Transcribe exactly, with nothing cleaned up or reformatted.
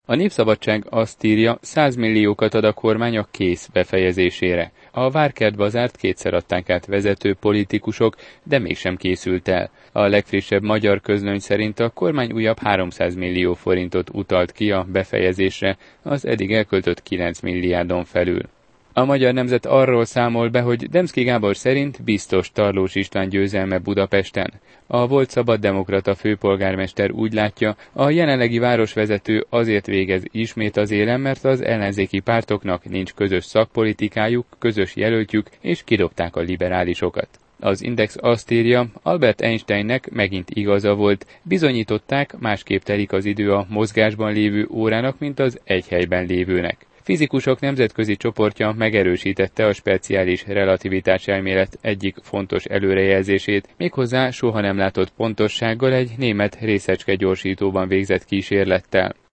A Népszabadság azt írja, száz milliókat ad a kormány a kész befejezésére. A Várkert bazárt kétszer adták át vezető politikusok, de mégsem készült el. A legfrissebb magyar közlöny szerint a kormány újabb háromszáz millió forintot utalt ki a befejezésre, az eddig elköltött kilenc milliárdon felül. A Magyar Nemzet arról számol be, hogy Demszky Gábor szerint biztos Tarlós István győzelme Budapesten. A volt szabaddemokrata főpolgármester úgy látja, a jelenlegi városvezető azért végez ismét az élen, mert az ellenzéki pártoknak nincs közös szakpolitikájuk, közös jelöltjük, és kidobták a liberálisokat. Az Index azt írja, Albert Einsteinnek megint igaza volt, bizonyították, másképp telik az idő a mozgásban lévő órának, mint az egy helyben lévőnek. Fizikusok nemzetközi csoportja megerősítette a speciális relativitás elmélet egyik fontos előrejelzését, méghozzá soha nem látott pontossággal egy német részecske gyorsítóban végzett kísérlettel.